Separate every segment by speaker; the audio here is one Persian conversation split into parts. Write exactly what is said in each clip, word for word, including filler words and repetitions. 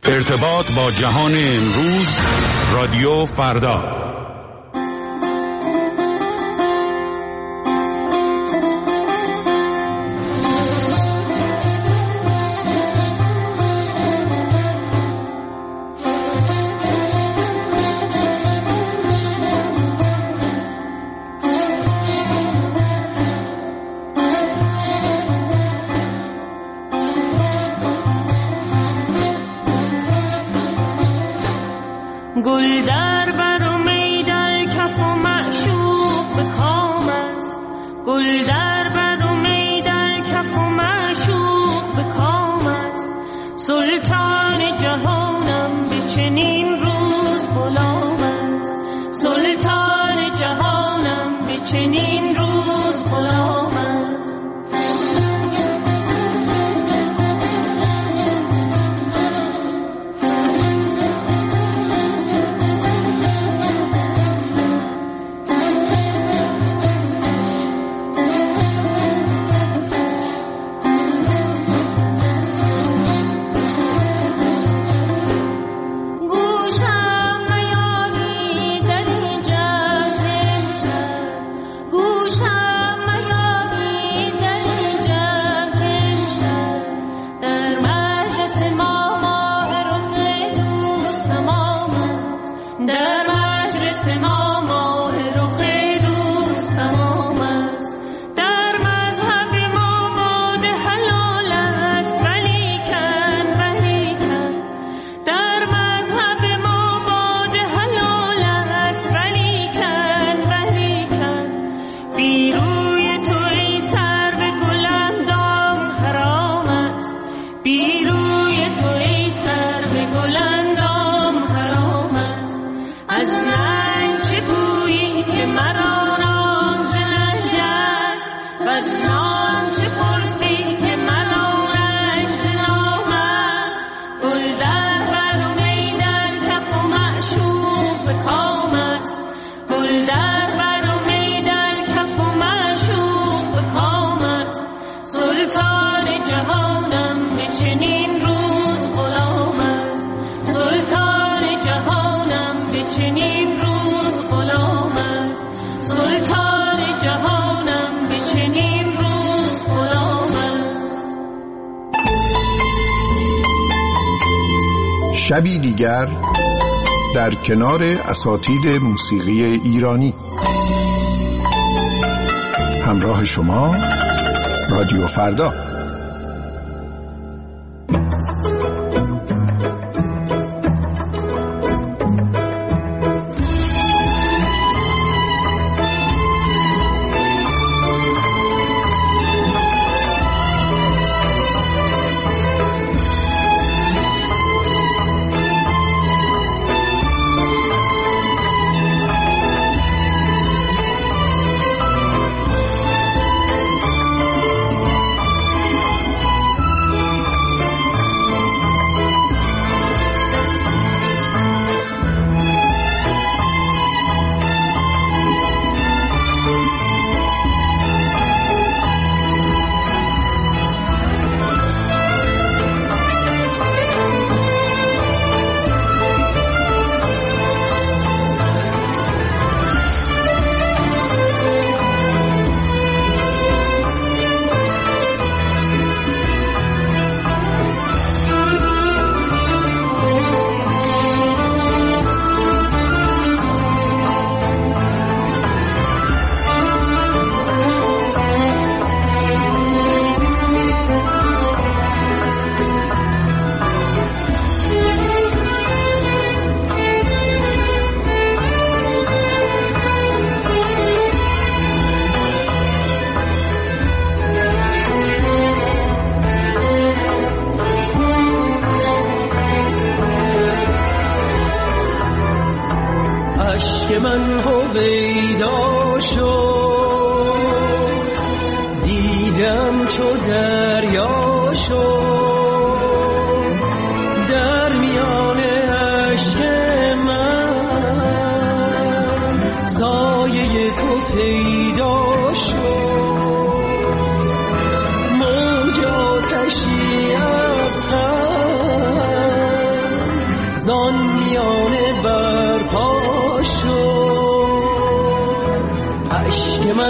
Speaker 1: ارتباط با جهان امروز، رادیو فردا.
Speaker 2: گل در بر و می در کف و معشوق به کام است، گل در بر و می در کف و معشوق به کام است. سلطان جهانم به چنین روز غلام است، سلطان جهانم به چنین روز غلام است.
Speaker 3: شبی دیگر در کنار اساتید موسیقی ایرانی. همراه شما رادیو فردا.
Speaker 4: که من هویدا شد، دیدم چو دریا شد، در میان اشک من سایه تو پیدا شد، موج آتشی از غم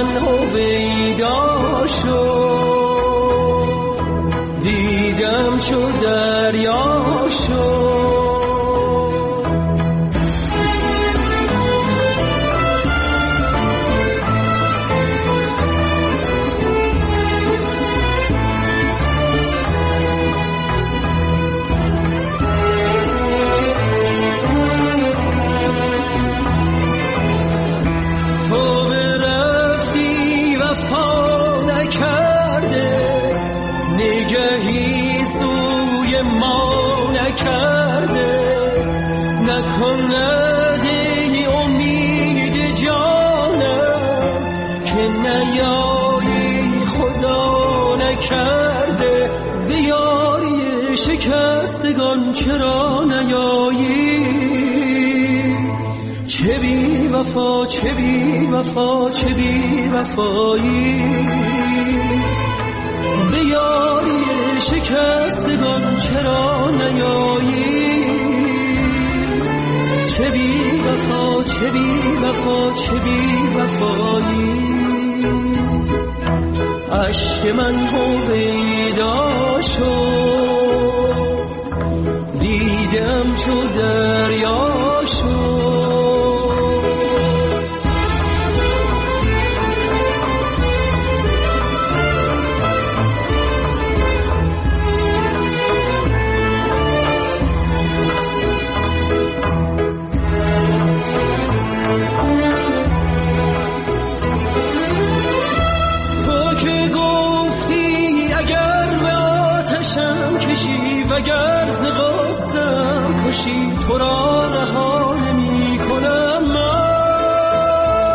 Speaker 4: من هویدا شد، دیدم چو دریا شد. نکنده امید جانم که نیایی خدا نکرده، به یاری شکستگان چرا نیایی؟ چه بی وفا چه بی وفا چه بی وفایی، به یاری شکستگان چرا نیایی؟ چه بی وفا چه بی وفا چه بی وفایی. عشق من هویدا شد، دیدم چو دریا شد. وگر ز غصه‌ام کشی تو را رها نمی کنم من.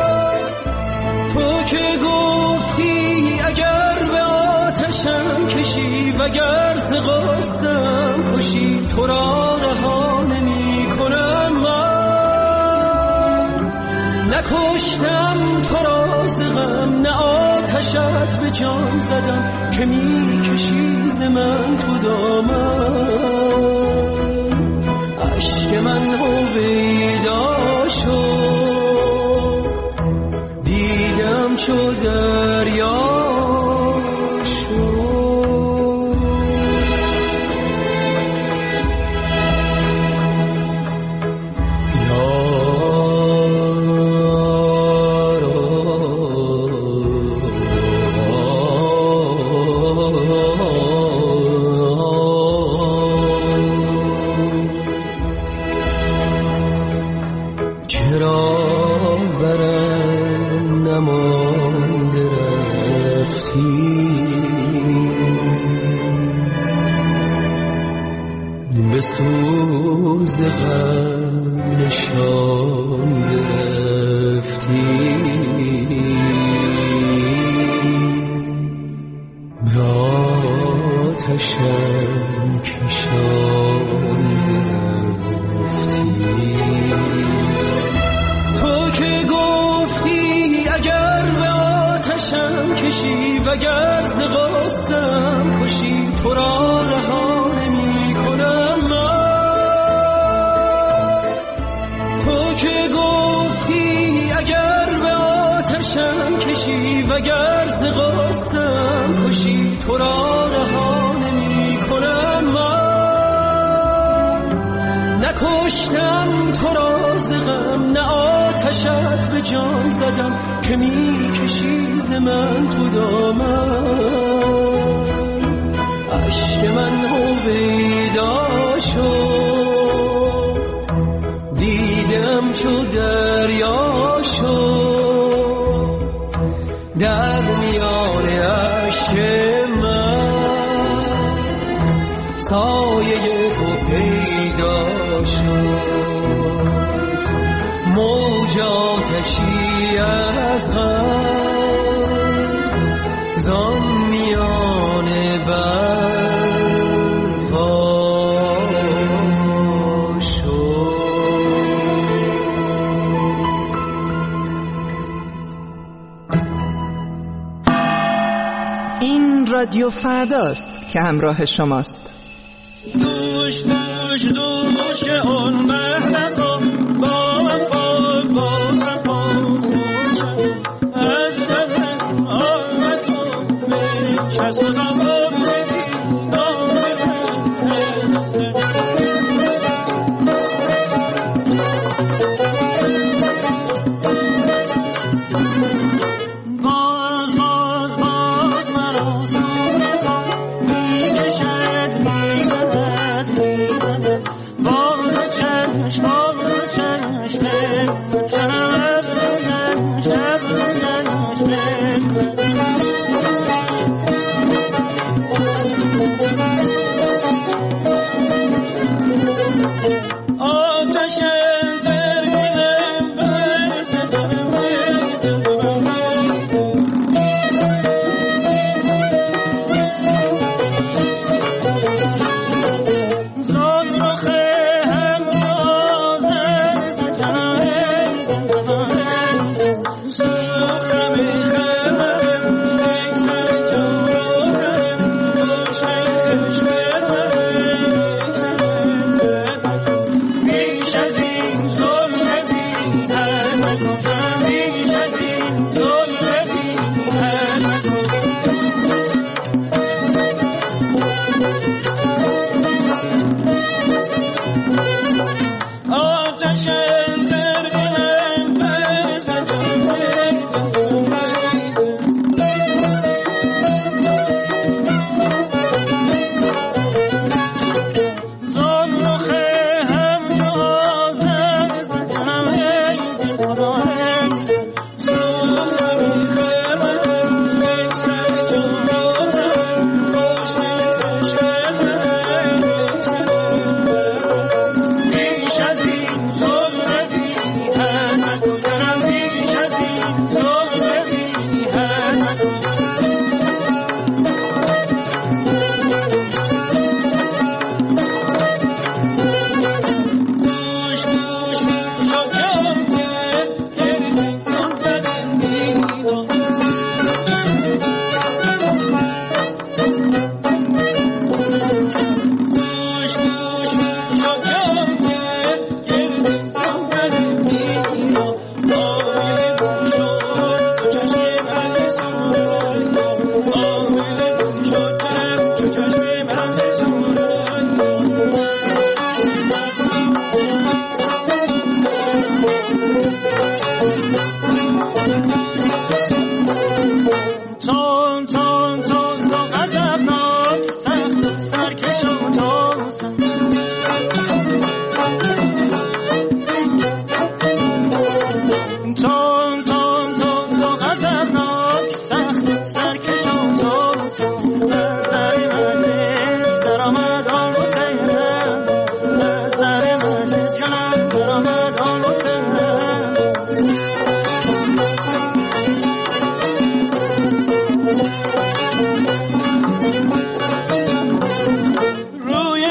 Speaker 4: تو که گفتی اگر به آتشم کشی وگر ز غصه‌ام کشی تو را رها نمی کنم من. نکشتم تو را ز غم نه آتشت به جان زدم که می کشی ز من تو دامن. عشق من هویدا شد، دیدم چو دریا سوز غم نشان گرفتی، به آتشم کشان گرفتی. تو که گفتی اگر به آتشم کشی وگر ز غصه‌ام کشی تو را رها نمی کنم من. که گفتی اگر به آتشم کشی وگر ز غصه‌ام کشی تو را رها نمی کنم من. نکشتم تو را ز غم نه آتشت به جان زدم که می کشی ز من تو دامن. عشق من هویدا شد، دیدم چو دریا شد. در میان اشک من سایه تو پیدا شد. موج آتشی از غم زان میان برپا شد.
Speaker 5: این رادیو فرداست که همراه شماست.
Speaker 6: دوش دوش دوش اون مهلکا با وفا با صفا خوشم از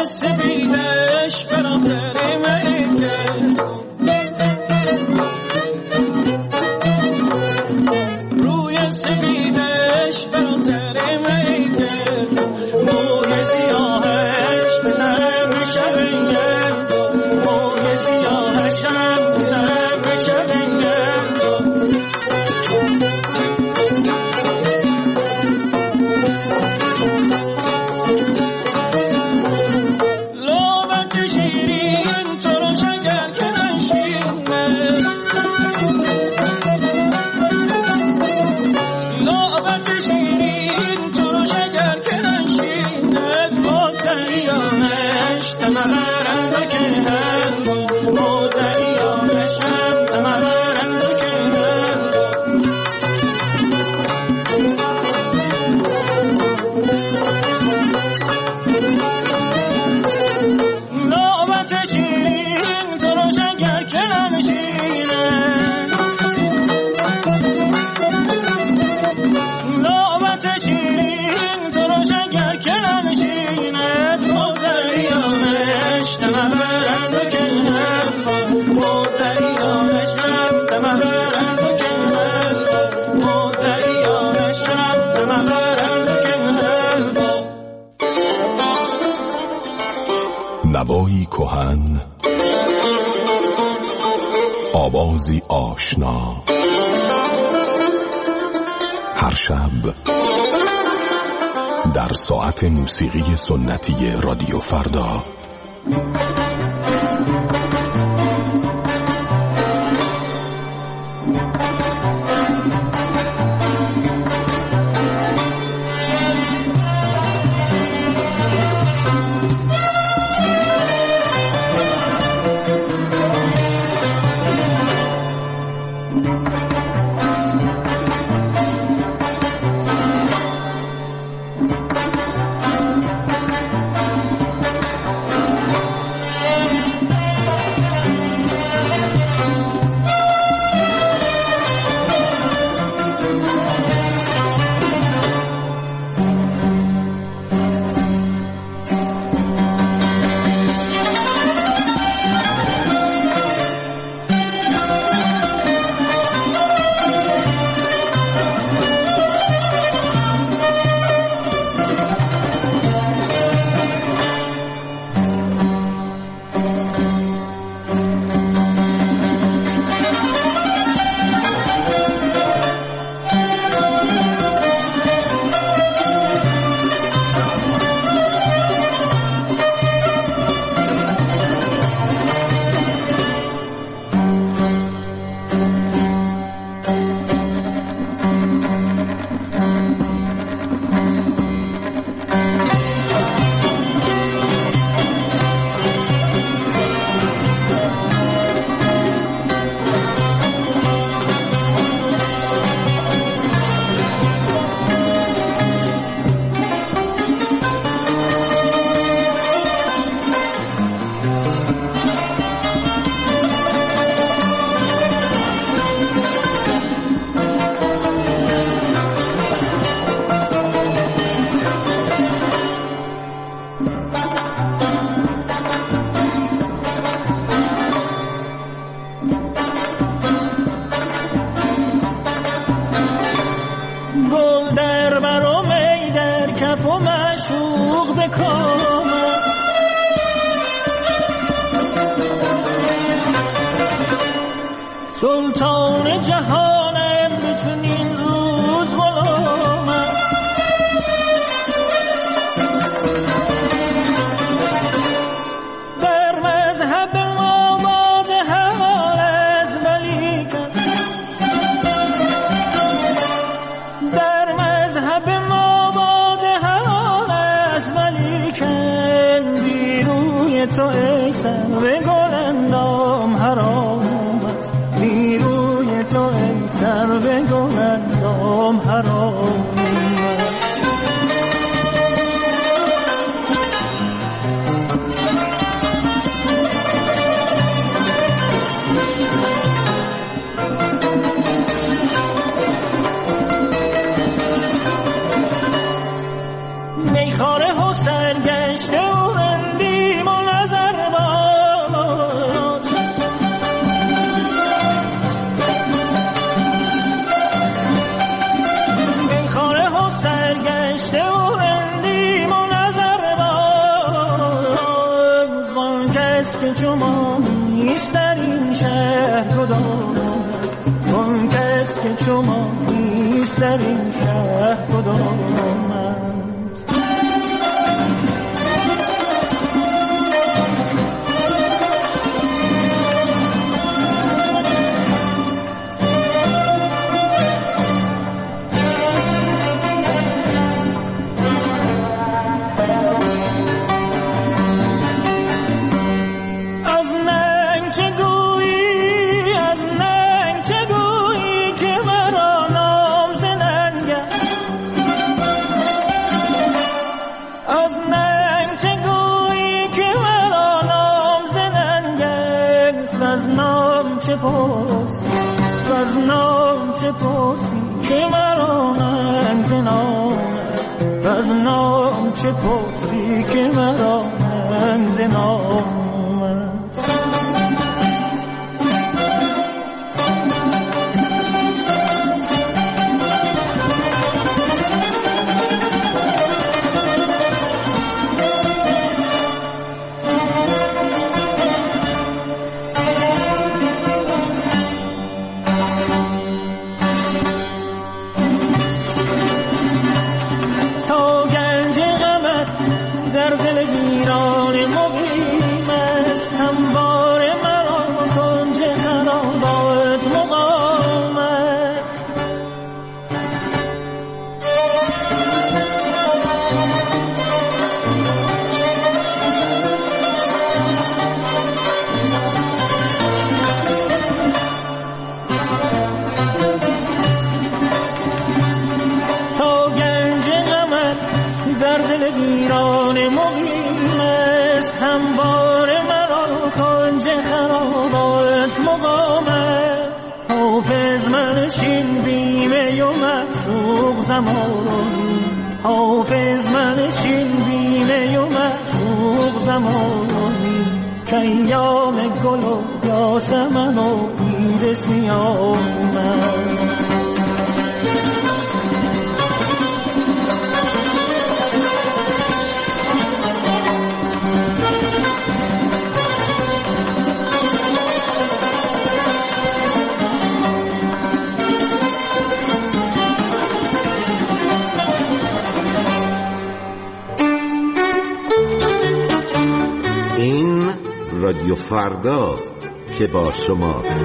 Speaker 6: سپیدش برادر من کرد روی سپیدش برادر من کرد موی سیاهش بزن شبنگرد موی سیاهش هم بزن شبنگرد لابت شیرین تو رو شنگر که نشینه لابت شیرین تو رو شنگر که نشینه مدریانش تمرند و که هر مدریانش هم تمرند و که هر لابت شیرین تو رو شنگر که نشینه لابت شیرین تو رو شنگر که نشینه مدریانش تمرند و که هر مدریانش هم تمرند و که هر مدریانش هم تمرند و که هر
Speaker 7: نوایی کهن، آوازی آشنا، هر شب در ساعت موسیقی سنتی رادیو فردا.
Speaker 6: سلطان جهانم بتونین روز غلام است در مذهب ما باد حلال از ملیکت در مذهب ما باد حلال از ملیکت بیروی تو ای سر گلندام حرام است بیروی تو ای سر گلندام حرام است میخاره و سرگشته و رندی کس که چو ما نیست در این شهر کدام است؟ آن کس که چو ما نیست در این شهر کدام است؟ از نام چه پرسی که مرا ننگ ز نام است؟ از نام چه پرسی که مرا ننگ ز نام است؟ حافظ منشین بیمه و معشوق زمانی که ایام گل و یاسمن و بید سیامن.
Speaker 8: رادیو فرداست که با شماست.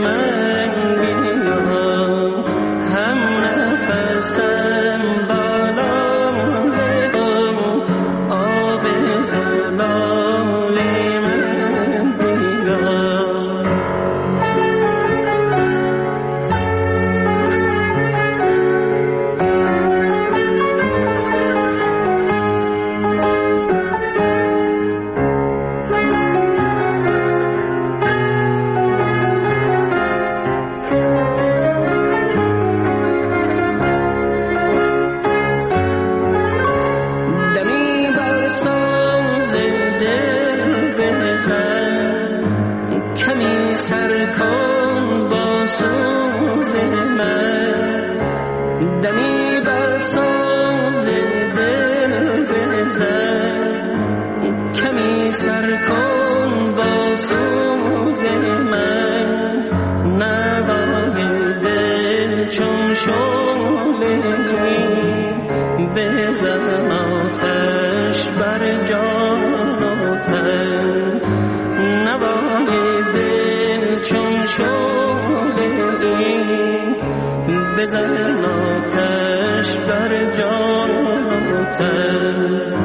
Speaker 4: هم نفسم بالا شعله بزن آتش بر جان و تن نوای دل چون شعله بزن آتش بر جان و تن